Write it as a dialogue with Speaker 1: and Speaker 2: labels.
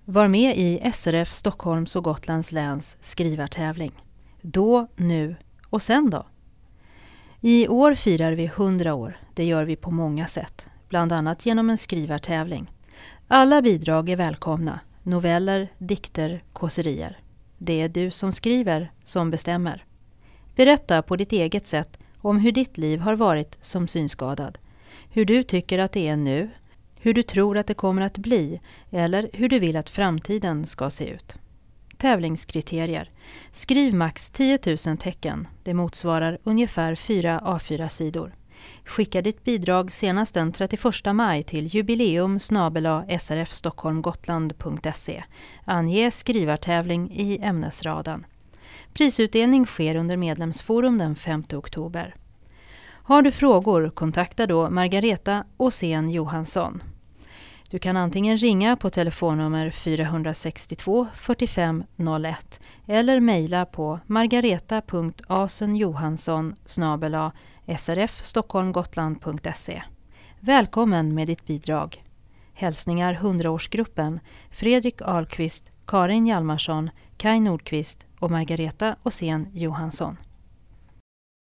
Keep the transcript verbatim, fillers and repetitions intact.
Speaker 1: Var med i S R F Stockholms och Gotlands läns skrivartävling. Då, nu och sen då? I år firar vi hundra år. Det gör vi på många sätt. Bland annat genom en skrivartävling. Alla bidrag är välkomna. Noveller, dikter, kåserier. Det är du som skriver som bestämmer. Berätta på ditt eget sätt om hur ditt liv har varit som synskadad. Hur du tycker att det är nu. Hur du tror att det kommer att bli eller hur du vill att framtiden ska se ut. Tävlingskriterier. Skriv max tio tusen tecken. Det motsvarar ungefär fyra A fyra sidor. Skicka ditt bidrag senast den trettioförsta maj till jubileum snabel-a srfstockholmgotland punkt se. Ange skrivartävling i ämnesraden. Prisutdelning sker under medlemsforum den femte oktober. Har du frågor, kontakta då Margareta Åsén Johansson. Du kan antingen ringa på telefonnummer fyra sex två fyrtiofem noll ett eller mejla på margareta punkt asenjohansson snabel-a srfstockholmgotland punkt se. Välkommen med ditt bidrag. Hälsningar hundraårsgruppen Fredrik Ahlqvist, Karin Hjalmarsson, Kai Nordqvist och Margareta Åsén Johansson.